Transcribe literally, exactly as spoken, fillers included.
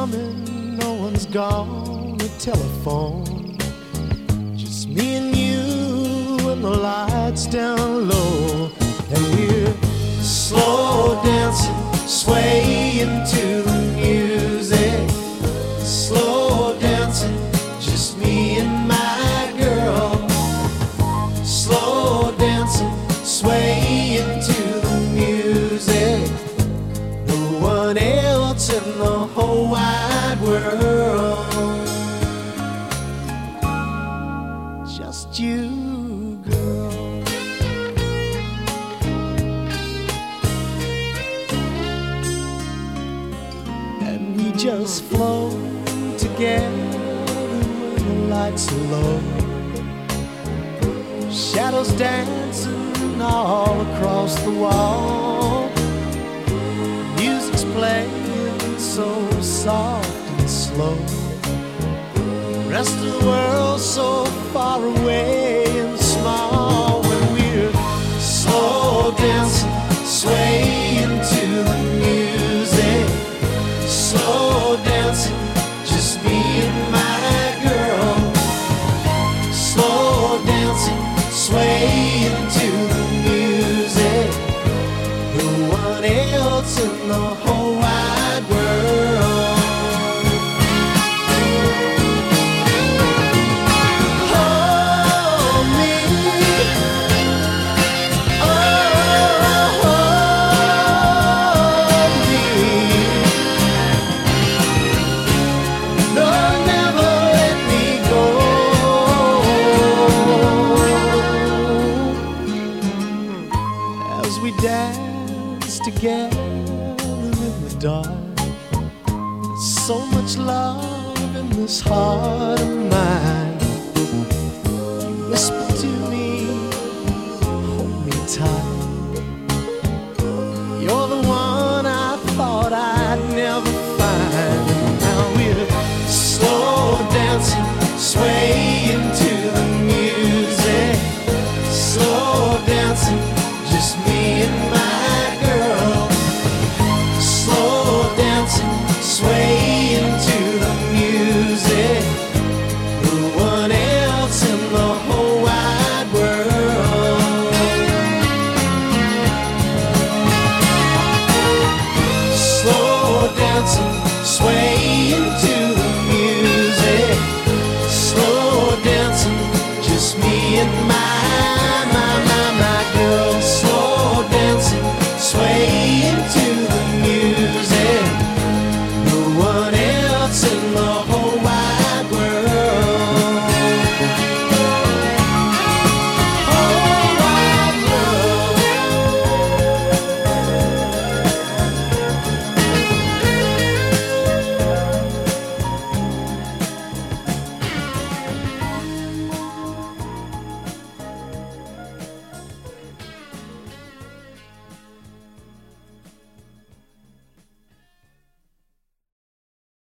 coming, no one's gonna telephone. Just me and you and the lights down low. And we're slow dancing, swaying to the music. Slow dancing, just me and my girl. Slow dancing, swaying to the music. No one else in the whole wide world. Just you, girl. And we just flow together when the lights are low. Shadows dancing all across the wall. Music's playing so soft and slow. Rest of the world so far away and small. When we're slow dancing, swaying to the music. Slow dancing, just me and my girl. Slow dancing, swaying to the music. No one else in the whole wide world. Hold me, oh, hold me. No, never let me go. As we dance together in the dark, so much love in this heart of mine. You whisper to me, hold me tight. You're the one I thought I'd never find. Now we're slow dancing, swaying to the music. Slow dancing, just me and